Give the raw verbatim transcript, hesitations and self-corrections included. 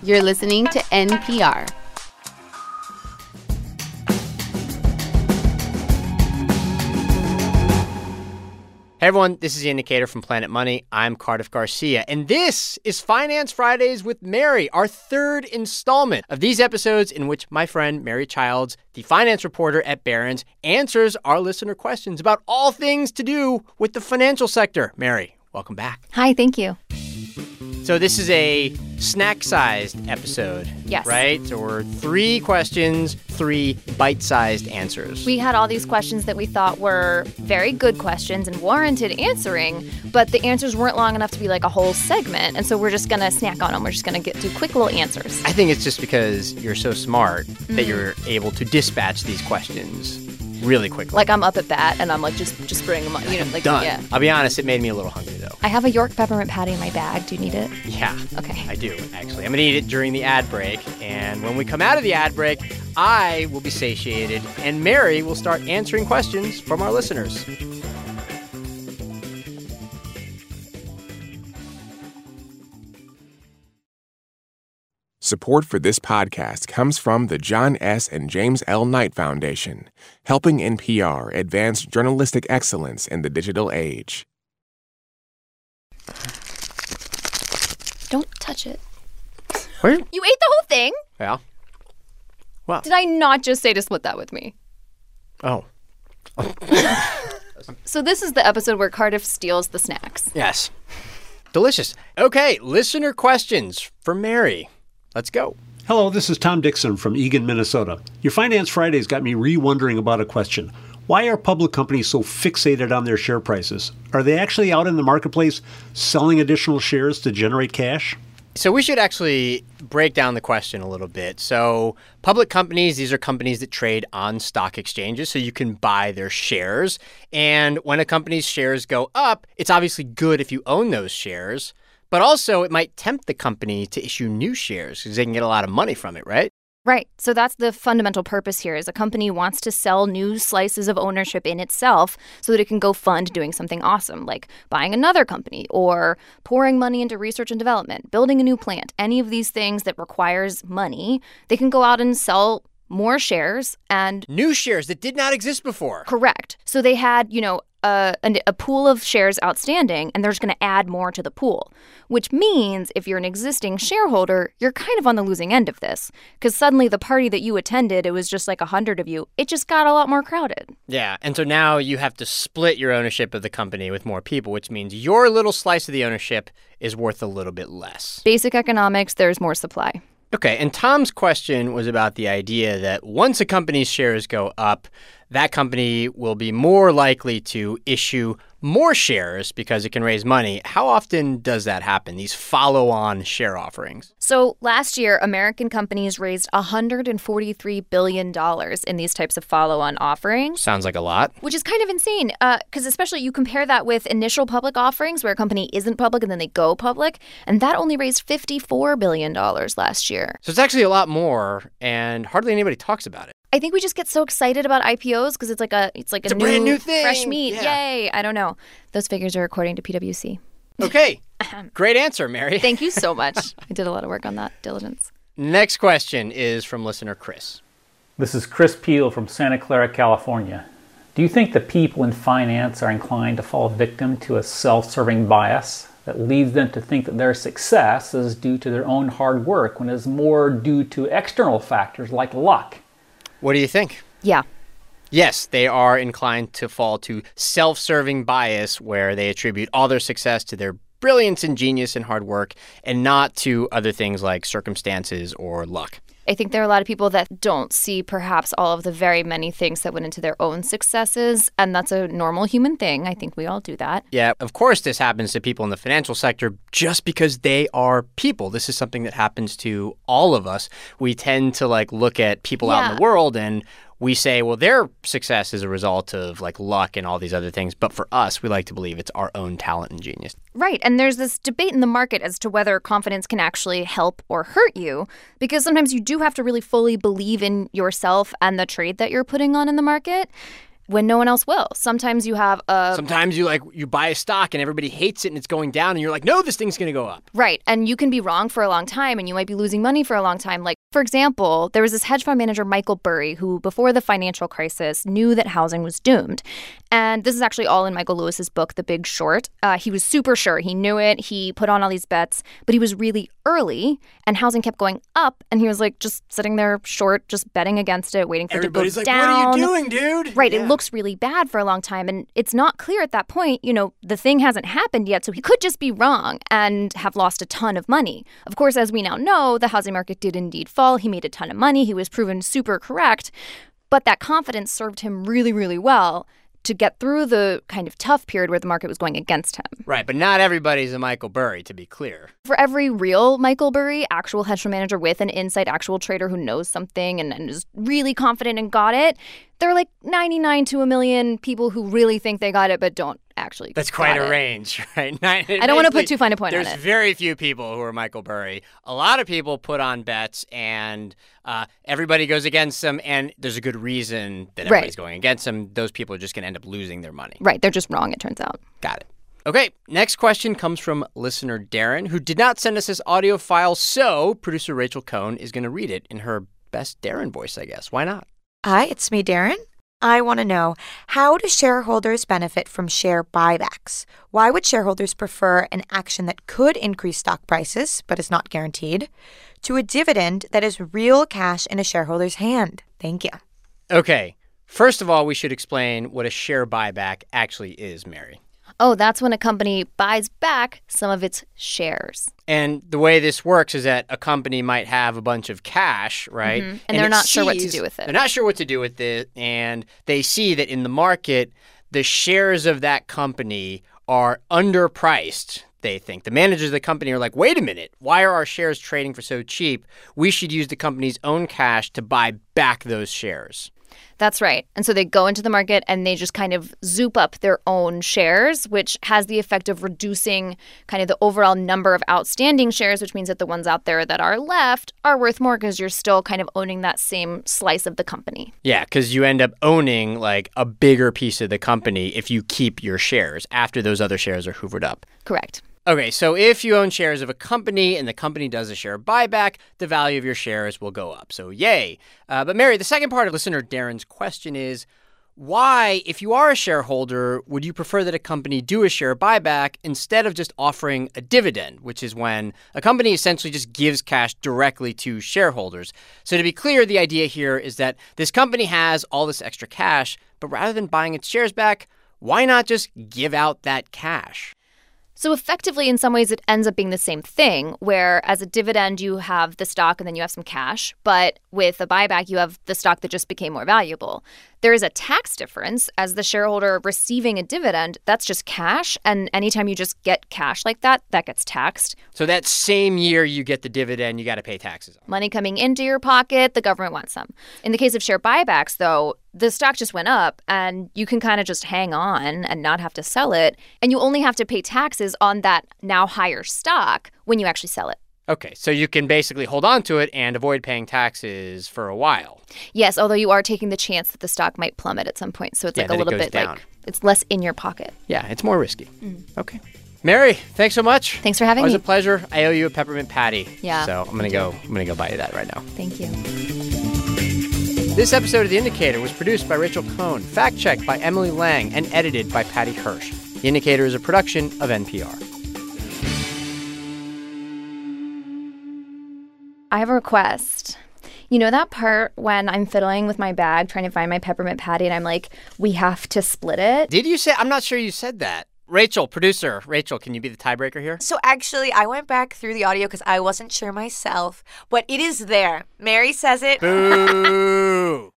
You're listening to N P R. Hey everyone, this is The Indicator from Planet Money. I'm Cardiff Garcia, and this is Finance Fridays with Mary, our third installment of these episodes in which my friend Mary Childs, the finance reporter at Barron's, answers our listener questions about all things to do with the financial sector. Mary, welcome back. Hi, thank you. So this is a snack-sized episode, yes, right? So we're three questions, three bite-sized answers. We had all these questions that we thought were very good questions and warranted answering, but the answers weren't long enough to be like a whole segment, and so we're just going to snack on them. We're just going to get do quick little answers. I think it's just because you're so smart mm. that you're able to dispatch these questions really quickly. Like I'm up at bat, and I'm like, just just bring them on. You know, like, Done. Yeah. I'll be honest, it made me a little hungry, though. I have a York peppermint patty in my bag. Do you need it? Yeah. Okay. I do, actually. I'm going to eat it during the ad break. And when we come out of the ad break, I will be satiated, and Mary will start answering questions from our listeners. Support for this podcast comes from the John S. and James L. Knight Foundation, helping N P R advance journalistic excellence in the digital age. Don't touch it. Where? You ate the whole thing? Yeah. Well. Did I not just say to split that with me? Oh. So this is the episode where Cardiff steals the snacks. Yes. Delicious. Okay, listener questions for Mary. Let's go. Hello, this is Tom Dixon from Eagan, Minnesota. Your Finance Fridays got me re-wondering about a question. Why are public companies so fixated on their share prices? Are they actually out in the marketplace selling additional shares to generate cash? So we should actually break down the question a little bit. So public companies, these are companies that trade on stock exchanges, so you can buy their shares. And when a company's shares go up, it's obviously good if you own those shares. But also, it might tempt the company to issue new shares because they can get a lot of money from it, right? Right. So that's the fundamental purpose here is a company wants to sell new slices of ownership in itself so that it can go fund doing something awesome, like buying another company or pouring money into research and development, building a new plant. Any of these things that requires money, they can go out and sell more shares and... New shares that did not exist before. Correct. So they had, you know, a, a, a pool of shares outstanding, and they're just going to add more to the pool, which means if you're an existing shareholder, you're kind of on the losing end of this because suddenly the party that you attended, it was just like a hundred of you. It just got a lot more crowded. Yeah. And so now you have to split your ownership of the company with more people, which means your little slice of the ownership is worth a little bit less. Basic economics, there's more supply. Okay, and Tom's question was about the idea that once a company's shares go up, that company will be more likely to issue more shares because it can raise money. How often does that happen, these follow-on share offerings? So last year, American companies raised one hundred forty-three billion dollars in these types of follow-on offerings. Sounds like a lot. Which is kind of insane because uh, especially you compare that with initial public offerings where a company isn't public and then they go public, and that only raised fifty-four billion dollars last year. So it's actually a lot more, and hardly anybody talks about it. I think we just get so excited about I P Os because it's like a it's like it's a, a new, brand new thing. Fresh meat. Yeah. Yay. I don't know. Those figures are according to P W C. Okay. Great answer, Mary. Thank you so much. I did a lot of work on that diligence. Next question is from listener Chris. This is Chris Peel from Santa Clara, California. Do you think the people in finance are inclined to fall victim to a self-serving bias that leads them to think that their success is due to their own hard work when it's more due to external factors like luck? What do you think? Yeah. Yes, they are inclined to fall to self-serving bias where they attribute all their success to their brilliance and genius and hard work and not to other things like circumstances or luck. I think there are a lot of people that don't see perhaps all of the very many things that went into their own successes, and that's a normal human thing. I think we all do that. Yeah, of course this happens to people in the financial sector just because they are people. This is something that happens to all of us. We tend to like look at people yeah. out in the world and we say, well, their success is a result of like luck and all these other things. But for us, we like to believe it's our own talent and genius. Right. And there's this debate in the market as to whether confidence can actually help or hurt you, because sometimes you do have to really fully believe in yourself and the trade that you're putting on in the market. when no one else will. Sometimes you have a... Sometimes you like you buy a stock and everybody hates it and it's going down and you're like, no, this thing's going to go up. Right. And you can be wrong for a long time and you might be losing money for a long time. Like, for example, there was this hedge fund manager, Michael Burry, who before the financial crisis knew that housing was doomed. And this is actually all in Michael Lewis's book, The Big Short. Uh, he was super sure. He knew it. He put on all these bets, but he was really early and housing kept going up. And he was like just sitting there short, just betting against it, waiting for Everybody's it to go like, down. what are you doing, dude? Right. Yeah. It looks really bad for a long time. And it's not clear at that point, you know, the thing hasn't happened yet. So he could just be wrong and have lost a ton of money. Of course, as we now know, the housing market did indeed fall. He made a ton of money. He was proven super correct. But that confidence served him really, really well to get through the kind of tough period where the market was going against him. Right, but not everybody's a Michael Burry, to be clear. For every real Michael Burry, actual hedge fund manager with an insight, actual trader who knows something and, and is really confident and got it, there are like ninety-nine to a million people who really think they got it but don't actually That's quite got a it. range, right? I I don't want to put too fine a point on There's it. very few people who are Michael Burry. A lot of people put on bets, and uh, everybody goes against them, and there's a good reason that everybody's Right. going against them. Those people are just going to end up losing their money. Right, they're just wrong, it turns out. Got it. Okay, next question comes from listener Darren, who did not send us this audio file, so producer Rachel Cohn is going to read it in her best Darren voice, I guess. Why not? Hi, it's me, Darren. I want to know, how do shareholders benefit from share buybacks? Why would shareholders prefer an action that could increase stock prices, but is not guaranteed, to a dividend that is real cash in a shareholder's hand? Thank you. Okay, first of all, we should explain what a share buyback actually is, Mary. Oh, that's when a company buys back some of its shares. And the way this works is that a company might have a bunch of cash, right? Mm-hmm. And they're it not sure what to sees- do with it. They're not sure what to do with it, and they see that in the market, the shares of that company are underpriced, they think. The managers of the company are like, wait a minute, why are our shares trading for so cheap? We should use the company's own cash to buy back those shares. That's right. And so they go into the market and they just kind of zoop up their own shares, which has the effect of reducing kind of the overall number of outstanding shares, which means that the ones out there that are left are worth more because you're still kind of owning that same slice of the company. Yeah, because you end up owning like a bigger piece of the company if you keep your shares after those other shares are hoovered up. Correct. Okay, so if you own shares of a company and the company does a share buyback, the value of your shares will go up. So yay. Uh, but Mary, the second part of listener Darren's question is, why, if you are a shareholder, would you prefer that a company do a share buyback instead of just offering a dividend, which is when a company essentially just gives cash directly to shareholders? So to be clear, the idea here is that this company has all this extra cash, but rather than buying its shares back, why not just give out that cash? So effectively, in some ways, it ends up being the same thing, where as a dividend, you have the stock and then you have some cash. But with a buyback, you have the stock that just became more valuable. There is a tax difference. As the shareholder receiving a dividend, that's just cash. And anytime you just get cash like that, that gets taxed. So that same year you get the dividend, you got to pay taxes on. Money coming into your pocket, the government wants some. In the case of share buybacks, though, the stock just went up and you can kind of just hang on and not have to sell it. And you only have to pay taxes on that now higher stock when you actually sell it. Okay, so you can basically hold on to it and avoid paying taxes for a while. Yes, although you are taking the chance that the stock might plummet at some point. So it's Yeah, like that a it little goes bit down. like it's less in your pocket. Yeah, it's more risky. Mm. Okay. Mary, thanks so much. Thanks for having Always me. a pleasure. I owe you a peppermint patty. Yeah. So I'm gonna go. I'm gonna go buy you that right now. Thank you. This episode of The Indicator was produced by Rachel Cohn, fact-checked by Emily Lang, and edited by Patty Hirsch. The Indicator is a production of N P R. I have a request. You know that part when I'm fiddling with my bag trying to find my peppermint patty and I'm like, we have to split it? Did you say? I'm not sure you said that. Rachel, producer, Rachel, can you be the tiebreaker here? So actually, I went back through the audio because I wasn't sure myself, but it is there. Mary says it. Boo!